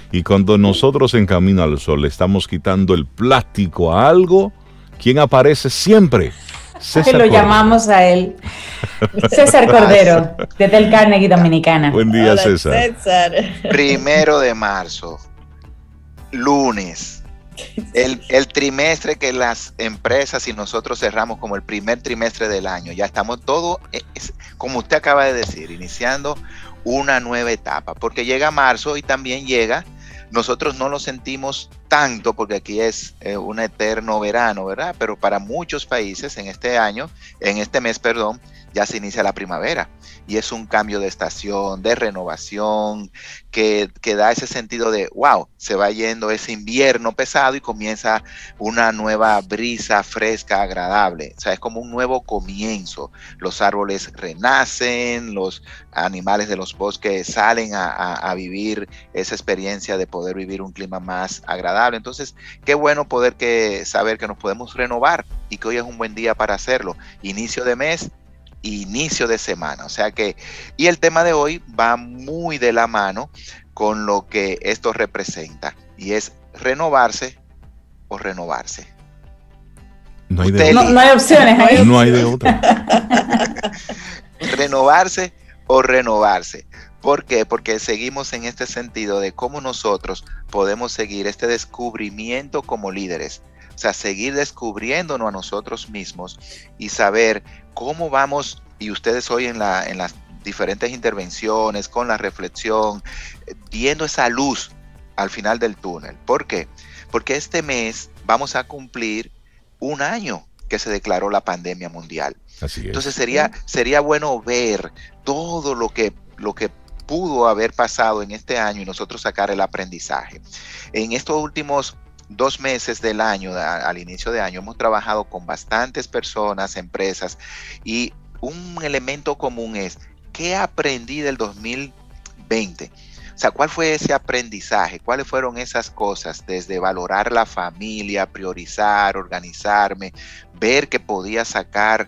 Y cuando nosotros en Camino al Sol le estamos quitando el plástico a algo, ¿quién aparece siempre? Que lo llamamos a él. César Cordero, desde el Carnegie Dominicana. Buen día, Hola, César. 1 de marzo, lunes. El trimestre que las empresas y nosotros cerramos como el primer trimestre del año. Ya estamos todo, como usted acaba de decir, iniciando una nueva etapa. Porque llega marzo y también llega, nosotros no lo sentimos tanto porque aquí es un eterno verano, ¿verdad? Pero para muchos países en este mes, ya se inicia la primavera. Y es un cambio de estación, de renovación, que da ese sentido de, wow, se va yendo ese invierno pesado y comienza una nueva brisa fresca, agradable. O sea, es como un nuevo comienzo. Los árboles renacen, los animales de los bosques salen a vivir esa experiencia de poder vivir un clima más agradable. Entonces, qué bueno poder saber que nos podemos renovar y que hoy es un buen día para hacerlo. Inicio de mes, inicio de semana, o sea que, y el tema de hoy va muy de la mano con lo que esto representa, y es renovarse o renovarse. No hay opciones ahí. No hay de otra. Renovarse o renovarse. ¿Por qué? Porque seguimos en este sentido de cómo nosotros podemos seguir este descubrimiento como líderes. O sea, seguir descubriéndonos a nosotros mismos y saber cómo vamos, y ustedes hoy en las diferentes intervenciones, con la reflexión, viendo esa luz al final del túnel. ¿Por qué? Porque este mes vamos a cumplir 1 año que se declaró la pandemia mundial. Así es. Entonces sería bueno ver todo lo que pudo haber pasado en este año y nosotros sacar el aprendizaje. En estos últimos 2 meses del año, al inicio de año, hemos trabajado con bastantes personas, empresas, y un elemento común es, ¿qué aprendí del 2020? O sea, ¿cuál fue ese aprendizaje? ¿Cuáles fueron esas cosas? Desde valorar la familia, priorizar, organizarme, ver que podía sacar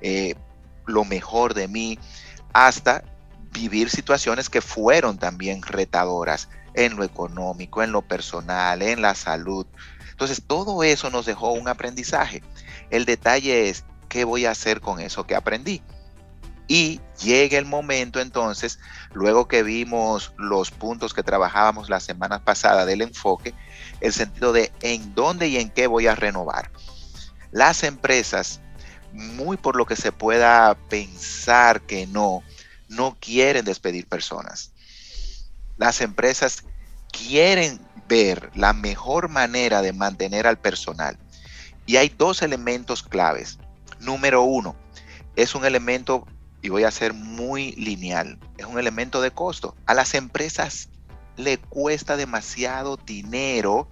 lo mejor de mí, hasta vivir situaciones que fueron también retadoras en lo económico, en lo personal, en la salud. Entonces, todo eso nos dejó un aprendizaje. El detalle es, ¿qué voy a hacer con eso que aprendí? Y llega el momento entonces, luego que vimos los puntos que trabajábamos la semana pasada del enfoque, el sentido de en dónde y en qué voy a renovar. Las empresas, muy por lo que se pueda pensar que no quieren despedir personas. Las empresas quieren ver la mejor manera de mantener al personal. Y hay 2 elementos claves. Número 1, es un elemento, y voy a ser muy lineal, es un elemento de costo. A las empresas le cuesta demasiado dinero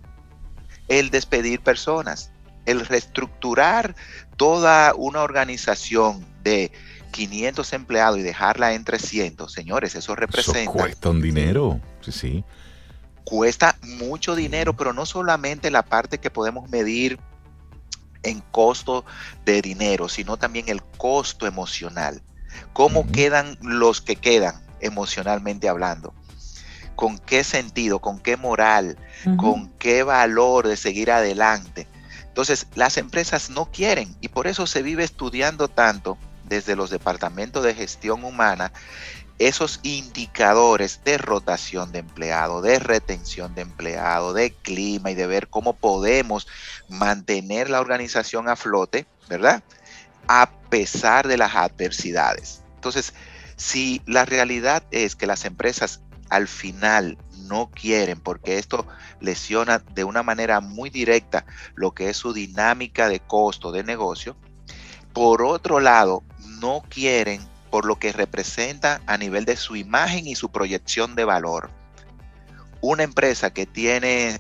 el despedir personas, el reestructurar toda una organización de 500 empleados y dejarla en 300, señores, eso representa... Eso cuesta un dinero, sí. Cuesta mucho dinero, pero no solamente la parte que podemos medir en costo de dinero, sino también el costo emocional. ¿Cómo quedan los que quedan emocionalmente hablando? ¿Con qué sentido? ¿Con qué moral? ¿Con qué valor de seguir adelante? Entonces, las empresas no quieren, y por eso se vive estudiando tanto desde los departamentos de gestión humana esos indicadores de rotación de empleado, de retención de empleado, de clima, y de ver cómo podemos mantener la organización a flote, ¿verdad? A pesar de las adversidades. Entonces, si la realidad es que las empresas al final no quieren, porque esto lesiona de una manera muy directa lo que es su dinámica de costo de negocio, por otro lado, no quieren por lo que representa a nivel de su imagen y su proyección de valor. Una empresa que tiene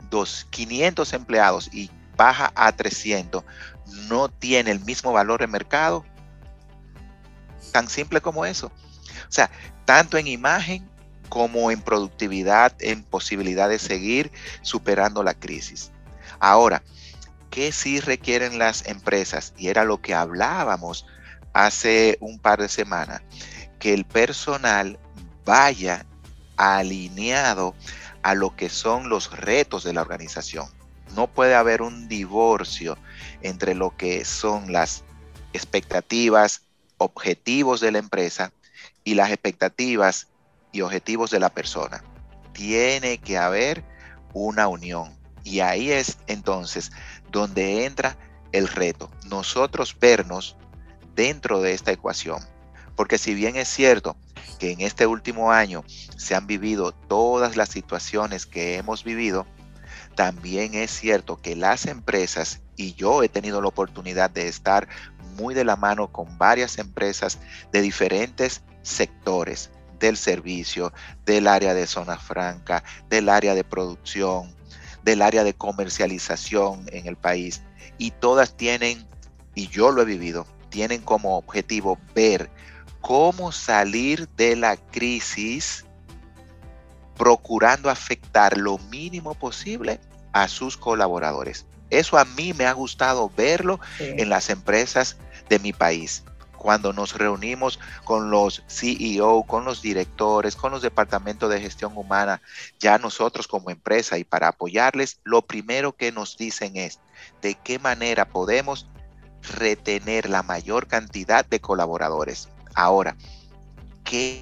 500 empleados y baja a 300, no tiene el mismo valor en mercado. Tan simple como eso. O sea, tanto en imagen como en productividad, en posibilidad de seguir superando la crisis. Ahora, ¿qué sí requieren las empresas? Y era lo que hablábamos hace un par de semanas, que el personal vaya alineado a lo que son los retos de la organización. No puede haber un divorcio entre lo que son las expectativas, objetivos de la empresa y las expectativas y objetivos de la persona. Tiene que haber una unión. Y ahí es entonces donde entra el reto. Nosotros vernos dentro de esta ecuación. Porque si bien es cierto que en este último año se han vivido todas las situaciones que hemos vivido, también es cierto que las empresas, y yo he tenido la oportunidad de estar muy de la mano con varias empresas de diferentes sectores, del servicio, del área de zona franca, del área de producción, del área de comercialización en el país, y todas tienen, y yo lo he vivido, tienen como objetivo ver cómo salir de la crisis procurando afectar lo mínimo posible a sus colaboradores. Eso a mí me ha gustado verlo en las empresas de mi país. Cuando nos reunimos con los CEO, con los directores, con los departamentos de gestión humana, ya nosotros como empresa y para apoyarles, lo primero que nos dicen es de qué manera podemos retener la mayor cantidad de colaboradores. Ahora, ¿qué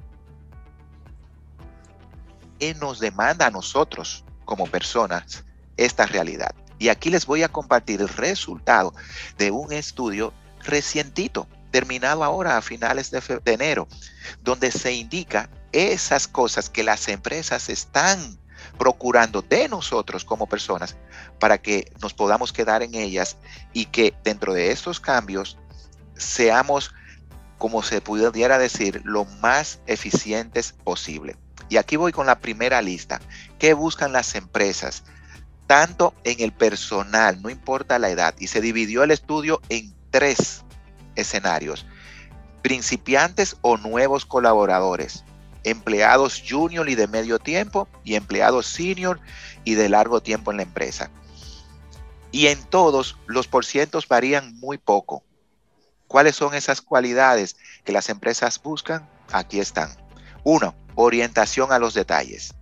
nos demanda a nosotros como personas esta realidad? Y aquí les voy a compartir el resultado de un estudio recientito, terminado ahora a finales de enero, donde se indica esas cosas que las empresas están procurando de nosotros como personas para que nos podamos quedar en ellas y que dentro de estos cambios seamos, como se pudiera decir, lo más eficientes posible. Y aquí voy con la primera lista. ¿Qué buscan las empresas? Tanto en el personal, no importa la edad, y se dividió el estudio en 3 escenarios: principiantes o nuevos colaboradores, empleados junior y de medio tiempo, y empleados senior y de largo tiempo en la empresa. Y en todos los porcientos varían muy poco. ¿Cuáles son esas cualidades que las empresas buscan? Aquí están. 1, orientación a los detalles.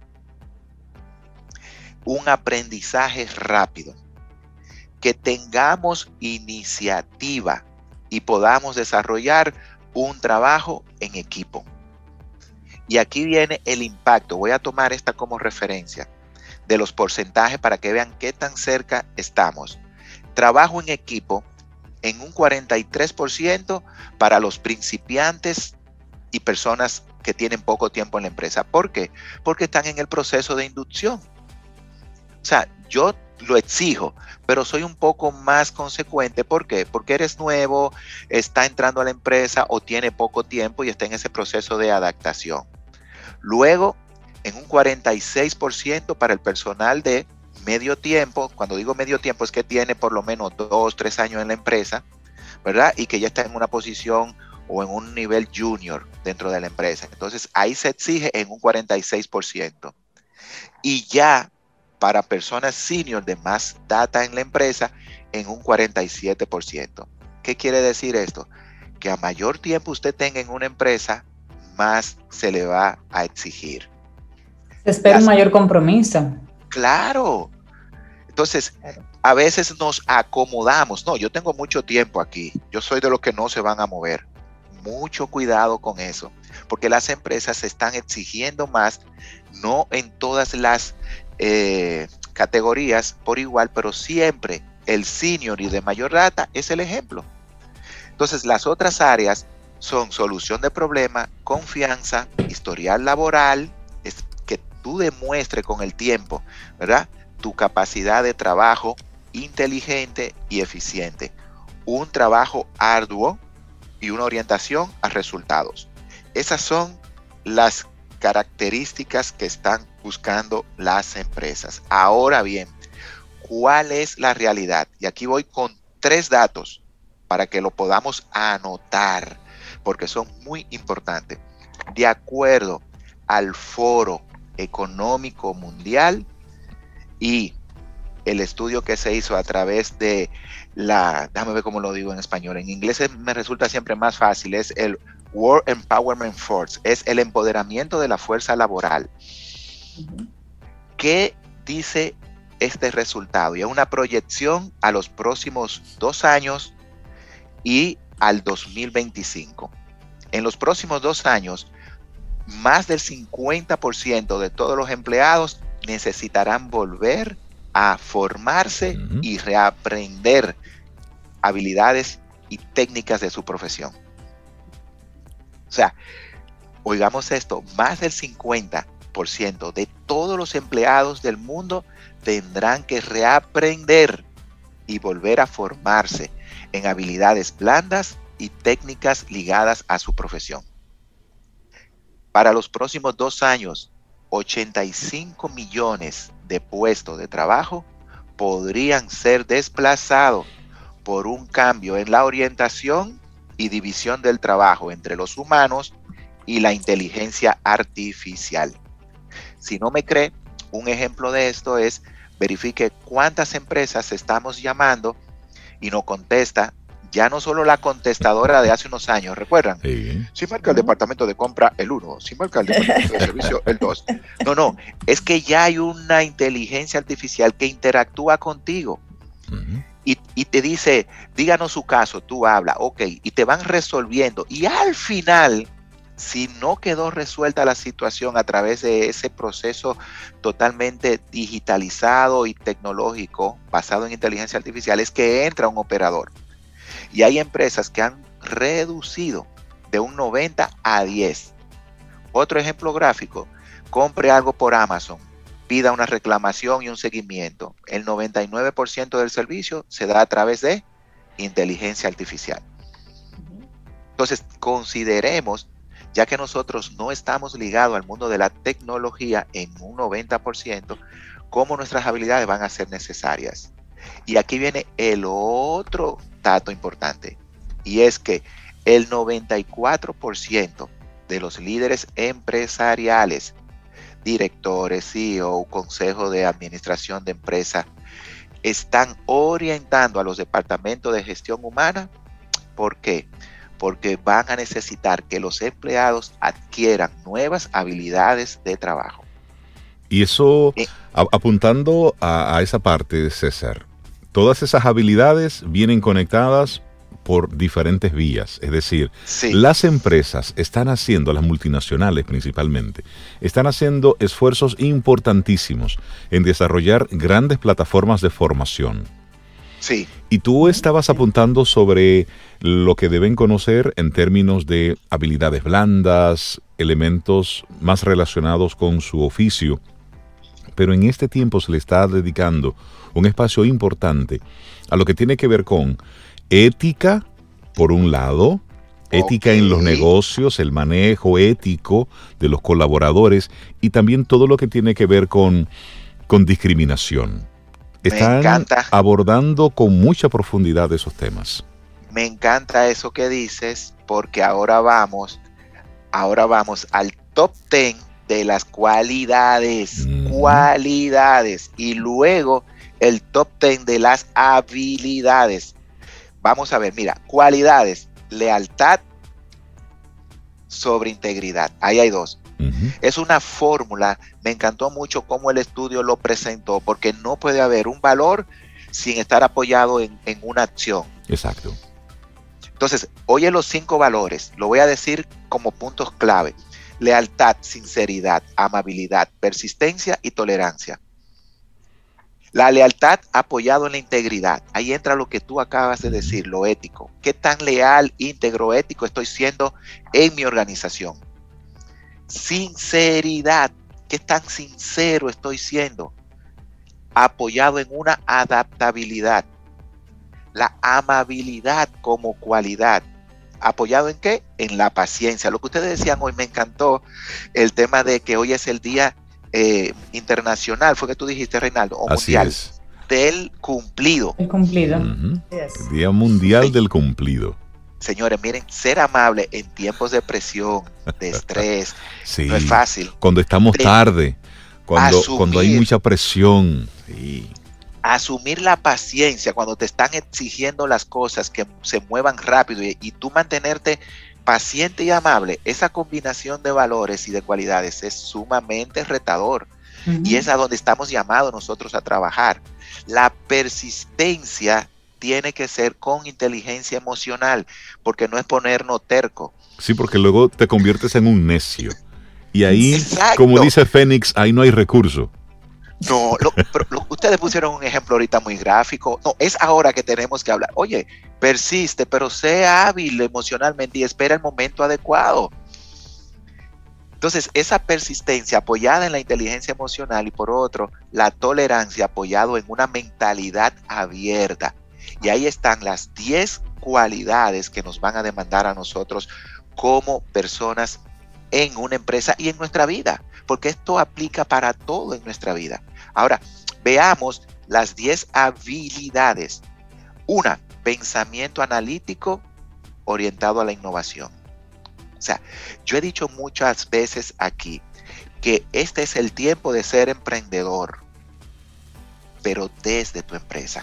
Un aprendizaje rápido. Que tengamos iniciativa y podamos desarrollar un trabajo en equipo. Y aquí viene el impacto. Voy a tomar esta como referencia de los porcentajes para que vean qué tan cerca estamos. Trabajo en equipo en un 43% para los principiantes y personas que tienen poco tiempo en la empresa. ¿Por qué? Porque están en el proceso de inducción. O sea, yo lo exijo, pero soy un poco más consecuente. ¿Por qué? Porque eres nuevo, está entrando a la empresa o tiene poco tiempo y está en ese proceso de adaptación. Luego, en un 46% para el personal de medio tiempo. Cuando digo medio tiempo es que tiene por lo menos 2, 3 años en la empresa, ¿verdad? Y que ya está en una posición o en un nivel junior dentro de la empresa. Entonces, ahí se exige en un 46%. Y ya para personas senior de más data en la empresa, en un 47%. ¿Qué quiere decir esto? Que a mayor tiempo usted tenga en una empresa, más se le va a exigir. Se espera un mayor compromiso. Claro. Entonces, a veces nos acomodamos. No, yo tengo mucho tiempo aquí. Yo soy de los que no se van a mover. Mucho cuidado con eso, porque las empresas se están exigiendo más, no en todas las categorías por igual, pero siempre el senior y de mayor data es el ejemplo. Entonces, las otras áreas son solución de problema, confianza, historial laboral, es que tú demuestres con el tiempo, ¿verdad?, tu capacidad de trabajo inteligente y eficiente, un trabajo arduo y una orientación a resultados. Esas son las características que están buscando las empresas. Ahora bien, ¿cuál es la realidad? Y aquí voy con 3 datos para que lo podamos anotar, porque son muy importantes. De acuerdo al Foro Económico Mundial y el estudio que se hizo a través de déjame ver cómo lo digo en español, en inglés me resulta siempre más fácil, es el World Empowerment Force, es el empoderamiento de la fuerza laboral. ¿Qué dice este resultado? Y es una proyección a los próximos 2 años y al 2025. En los próximos 2 años, más del 50% de todos los empleados necesitarán volver a formarse y reaprender habilidades y técnicas de su profesión. O sea, oigamos esto, más del 50% de todos los empleados del mundo tendrán que reaprender y volver a formarse en habilidades blandas y técnicas ligadas a su profesión. Para los próximos 2 años, 85 millones de puestos de trabajo podrían ser desplazados por un cambio en la orientación y división del trabajo entre los humanos y la inteligencia artificial. Si no me cree, un ejemplo de esto es verifique cuántas empresas estamos llamando y nos contesta ya no solo la contestadora de hace unos años, ¿recuerdan? Sí. Si marca el departamento de compra el 1, si marca el departamento de servicio el 2. No, es que ya hay una inteligencia artificial que interactúa contigo y te dice, díganos su caso, tú habla, ok, y te van resolviendo. Y al final, si no quedó resuelta la situación a través de ese proceso totalmente digitalizado y tecnológico, basado en inteligencia artificial, es que entra un operador. Y hay empresas que han reducido de un 90 a 10. Otro ejemplo gráfico, compre algo por Amazon, pida una reclamación y un seguimiento. El 99% del servicio se da a través de inteligencia artificial. Entonces, consideremos, ya que nosotros no estamos ligados al mundo de la tecnología en un 90%, cómo nuestras habilidades van a ser necesarias. Y aquí viene el otro dato importante, y es que el 94% de los líderes empresariales, directores, CEO, consejo de administración de empresa, están orientando a los departamentos de gestión humana. ¿Por qué? Porque van a necesitar que los empleados adquieran nuevas habilidades de trabajo. Y eso, apuntando a esa parte, César, todas esas habilidades vienen conectadas por diferentes vías. Es decir, sí, las empresas están haciendo, las multinacionales principalmente, están haciendo esfuerzos importantísimos en desarrollar grandes plataformas de formación. Sí. Y tú estabas apuntando sobre lo que deben conocer en términos de habilidades blandas, elementos más relacionados con su oficio. Pero en este tiempo se le está dedicando un espacio importante a lo que tiene que ver con ética, por un lado, ética en los negocios, el manejo ético de los colaboradores y también todo lo que tiene que ver con discriminación. Están abordando con mucha profundidad esos temas. Me encanta eso que dices, porque ahora vamos al top 10 de las cualidades, y luego el top 10 de las habilidades. Vamos a ver, mira, cualidades, lealtad sobre integridad. Ahí hay 2. Es una fórmula, me encantó mucho cómo el estudio lo presentó, porque no puede haber un valor sin estar apoyado en una acción. Exacto. Entonces, oye los 5 valores, lo voy a decir como puntos clave. Lealtad, sinceridad, amabilidad, persistencia y tolerancia. La lealtad apoyado en la integridad. Ahí entra lo que tú acabas de decir, lo ético. ¿Qué tan leal, íntegro, ético estoy siendo en mi organización? Sinceridad. ¿Qué tan sincero estoy siendo? Apoyado en una adaptabilidad. La amabilidad como cualidad. ¿Apoyado en qué? En la paciencia. Lo que ustedes decían hoy, me encantó el tema de que hoy es el día internacional, fue que tú dijiste, Reinaldo, o así mundial, es, del cumplido. El cumplido. El Día Mundial del Cumplido. Señores, miren, ser amable en tiempos de presión, de estrés, sí, no es fácil. Cuando estamos tarde, cuando hay mucha presión. Sí. Asumir la paciencia cuando te están exigiendo las cosas que se muevan rápido y tú mantenerte paciente y amable, esa combinación de valores y de cualidades es sumamente retador. Y es a donde estamos llamados nosotros a trabajar. La persistencia tiene que ser con inteligencia emocional, porque no es ponernos terco. Sí, porque luego te conviertes en un necio. Y ahí, Exacto. como dice Fénix, ahí no hay recurso. No, ustedes pusieron un ejemplo ahorita muy gráfico. No, es ahora que tenemos que hablar. Oye, persiste, pero sea hábil emocionalmente y espera el momento adecuado. Entonces, esa persistencia apoyada en la inteligencia emocional y por otro, la tolerancia apoyado en una mentalidad abierta. Y ahí están las 10 cualidades que nos van a demandar a nosotros como personas en una empresa y en nuestra vida, porque esto aplica para todo en nuestra vida. Ahora, veamos las 10 habilidades. 1, pensamiento analítico orientado a la innovación. O sea, yo he dicho muchas veces aquí que este es el tiempo de ser emprendedor, pero desde tu empresa.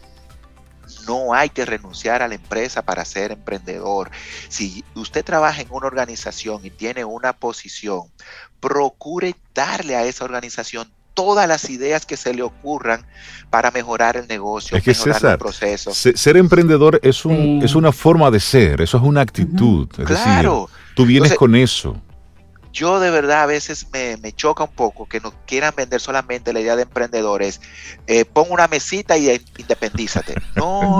No hay que renunciar a la empresa para ser emprendedor. Si usted trabaja en una organización y tiene una posición, procure darle a esa organización todas las ideas que se le ocurran para mejorar el negocio, mejorar César, los procesos. Ser emprendedor es una forma de ser, eso es una actitud. Es claro. Decir, tú vienes con eso. Yo de verdad a veces me choca un poco que nos quieran vender solamente la idea de emprendedores. Pon una mesita y independízate. No.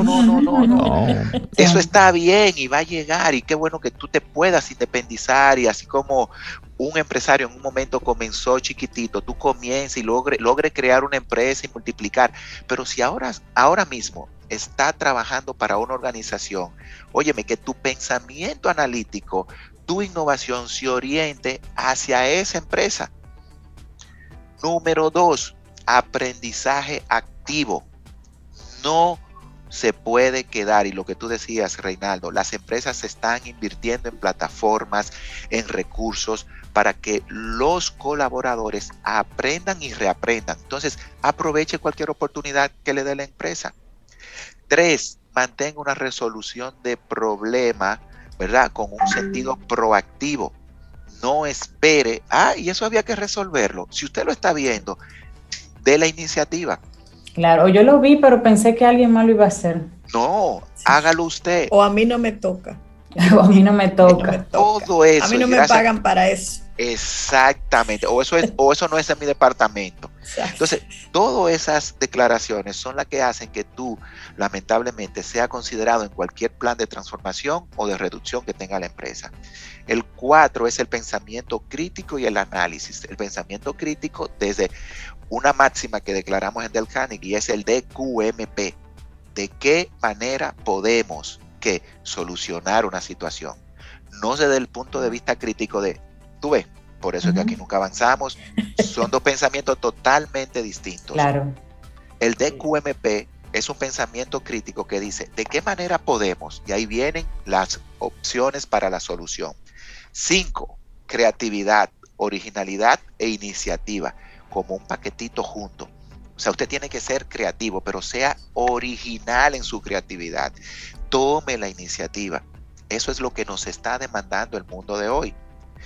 Eso está bien y va a llegar y qué bueno que tú te puedas independizar y así como un empresario en un momento comenzó chiquitito, tú comiences y logre crear una empresa y multiplicar. Pero si ahora mismo está trabajando para una organización, óyeme, que tu pensamiento analítico, tu innovación se oriente hacia esa empresa. Número 2, aprendizaje activo. No se puede quedar, y lo que tú decías, Reinaldo, las empresas están invirtiendo en plataformas, en recursos, para que los colaboradores aprendan y reaprendan. Entonces, aproveche cualquier oportunidad que le dé la empresa. 3, mantenga una resolución de problema, ¿verdad? Con un sentido proactivo. No espere, y eso había que resolverlo. Si usted lo está viendo, dé la iniciativa. Claro, yo lo vi, pero pensé que alguien más lo iba a hacer. No, hágalo usted. O a mí no me toca. O a mí no me toca. Todo eso. A mí no me pagan para eso. Exactamente. O eso no es en mi departamento. Exacto. Entonces, todas esas declaraciones son las que hacen que tú, lamentablemente, sea considerado en cualquier plan de transformación o de reducción que tenga la empresa. El 4 es el pensamiento crítico y el análisis. El pensamiento crítico desde una máxima que declaramos en Dale Carnegie, y es el DQMP. ¿De qué manera podemos solucionar una situación? No desde el punto de vista crítico de, tú ves, por eso es que aquí nunca avanzamos. Son dos pensamientos totalmente distintos. Claro. El DQMP es un pensamiento crítico que dice, ¿de qué manera podemos? Y ahí vienen las opciones para la solución. 5, creatividad, originalidad e iniciativa, como un paquetito junto. O sea, usted tiene que ser creativo, pero sea original en su creatividad. Tome la iniciativa. Eso es lo que nos está demandando el mundo de hoy.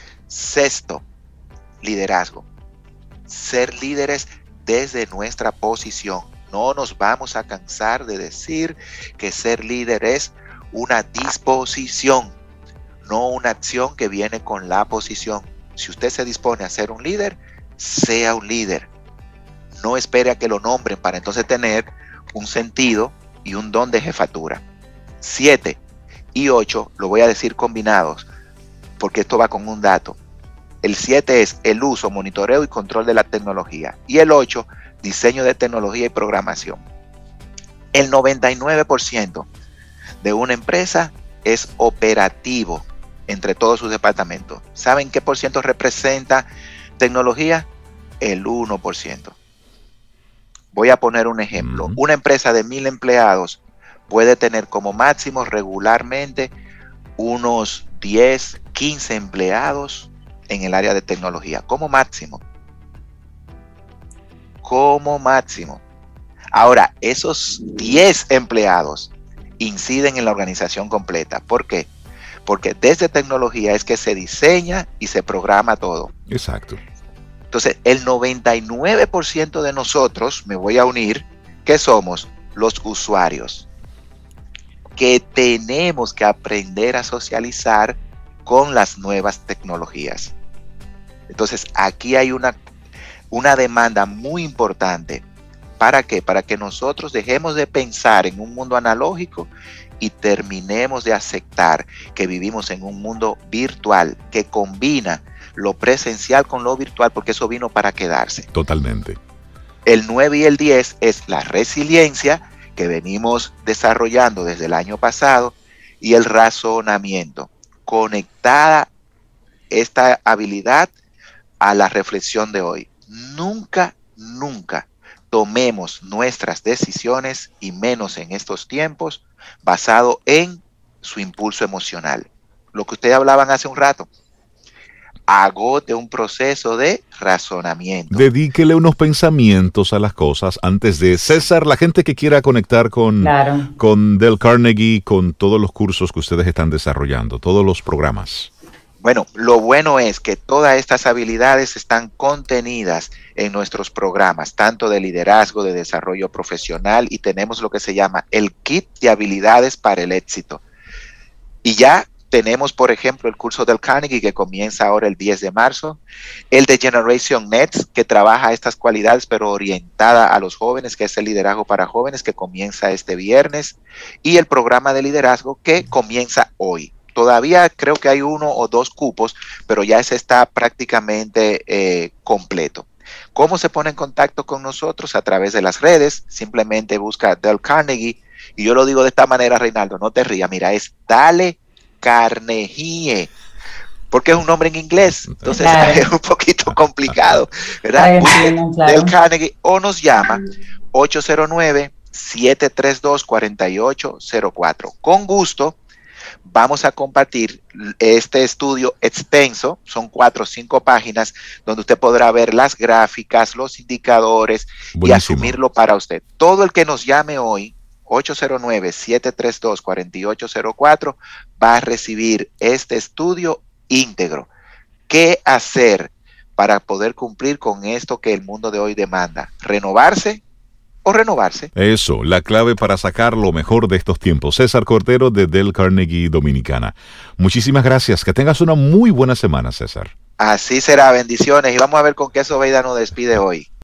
6, liderazgo. Ser líderes desde nuestra posición. No nos vamos a cansar de decir que ser líder es una disposición, no una acción que viene con la posición. Si usted se dispone a ser un líder, sea un líder. No espere a que lo nombren para entonces tener un sentido y un don de jefatura. 7 y 8 lo voy a decir combinados, porque esto va con un dato. El 7 es el uso, monitoreo y control de la tecnología. Y el 8, diseño de tecnología y programación. El 99% de una empresa es operativo entre todos sus departamentos. ¿Saben qué por ciento representa tecnología? El 1%. Voy a poner un ejemplo. Una empresa de 1,000 empleados puede tener como máximo regularmente unos 10, 15 empleados en el área de tecnología, como máximo. Como máximo. Ahora, esos 10 empleados inciden en la organización completa. ¿Por qué? Porque desde tecnología es que se diseña y se programa todo. Exacto. Entonces, el 99% de nosotros, me voy a unir, ¿qué somos? Los usuarios, que tenemos que aprender a socializar con las nuevas tecnologías. Entonces, aquí hay una demanda muy importante. ¿Para qué? Para que nosotros dejemos de pensar en un mundo analógico y terminemos de aceptar que vivimos en un mundo virtual que combina lo presencial con lo virtual, porque eso vino para quedarse. Totalmente. El 9 y el 10 es la resiliencia que venimos desarrollando desde el año pasado y el razonamiento. Conectada esta habilidad a la reflexión de hoy. Nunca tomemos nuestras decisiones, y menos en estos tiempos, basado en su impulso emocional. Lo que ustedes hablaban hace un rato. Agote un proceso de razonamiento. Dedíquele unos pensamientos a las cosas antes de... César, la gente que quiera conectar con Dale Carnegie, con todos los cursos que ustedes están desarrollando, todos los programas. Bueno, lo bueno es que todas estas habilidades están contenidas en nuestros programas, tanto de liderazgo, de desarrollo profesional, y tenemos lo que se llama el kit de habilidades para el éxito. Y ya tenemos, por ejemplo, el curso del Carnegie que comienza ahora el 10 de marzo, el de Generation Next, que trabaja estas cualidades pero orientada a los jóvenes, que es el liderazgo para jóvenes, que comienza este viernes, y el programa de liderazgo que comienza hoy. Todavía creo que hay 1 o 2 cupos, pero ya ese está prácticamente completo. ¿Cómo se pone en contacto con nosotros? A través de las redes. Simplemente busca Dale Carnegie, y yo lo digo de esta manera, Reinaldo, no te rías, mira, es Dale Carnegie, porque es un nombre en inglés, entonces es un poquito complicado, ¿verdad? Dale Carnegie, o nos llama 809-732-4804. Con gusto vamos a compartir este estudio extenso, son 4 o 5 páginas, donde usted podrá ver las gráficas, los indicadores. Buenísimo. Y asumirlo para usted. Todo el que nos llame hoy, 809-732-4804, va a recibir este estudio íntegro. ¿Qué hacer para poder cumplir con esto que el mundo de hoy demanda? ¿Renovarse o renovarse? Eso, la clave para sacar lo mejor de estos tiempos. César Cordero, de Dale Carnegie Dominicana. Muchísimas gracias. Que tengas una muy buena semana, César. Así será. Bendiciones. Y vamos a ver con qué Sobeida nos despide hoy.